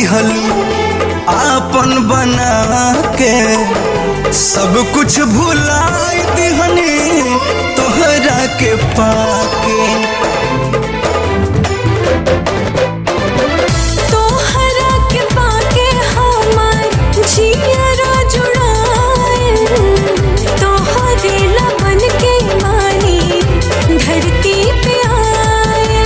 दिहलू आपन बना के, सब कुछ भुलाई दिहनी तोहरा के पाके। तोहरा के पाके हमार जियरा जुड़ाए, तोहरे लबन के मानी धरती पे आए।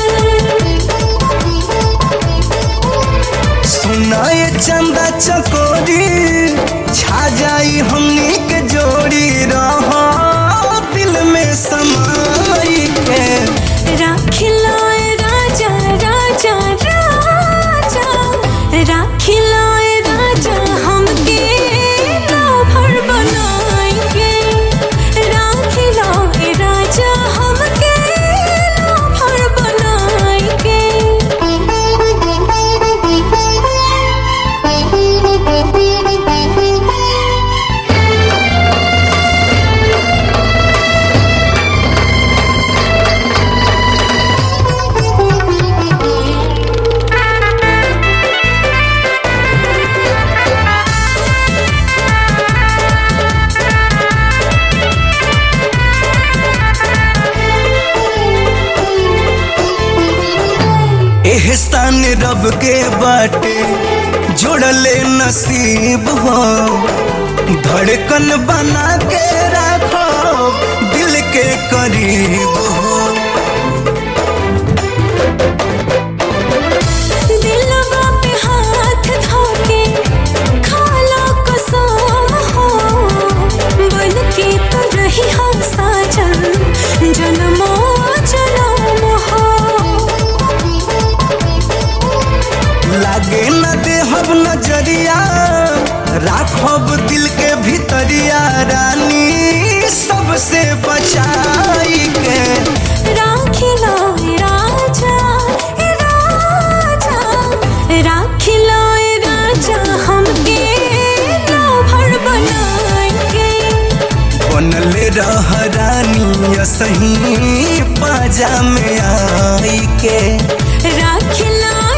सुनाए चंदा चकोरी छा जाई हमनी के जोड़ी, रहो दिल में समाई के। राखिलाए राजा राजा राजा, राखिलाए राजा हमके राभर बनाएंगे। राखिलाए राजा हमके राभर बनाएंगे। एहसान रब के बाटे जोड़ले नसीब हो, धड़कन बना के रखो दिल के करीब हो। दिलवा पे हाथ धोके खाला कसम हो, बन के तो रही हम साजन जन्मो जन्म हो। लागे न देहब नजरिया राखब दिल के भीतरिया, रानी सबसे बचाई के। राखिला राजा राजा, राखिला राजा हमके राभर बनाएंगे। बनले रह रानी सही पाजा में आई के। राखिला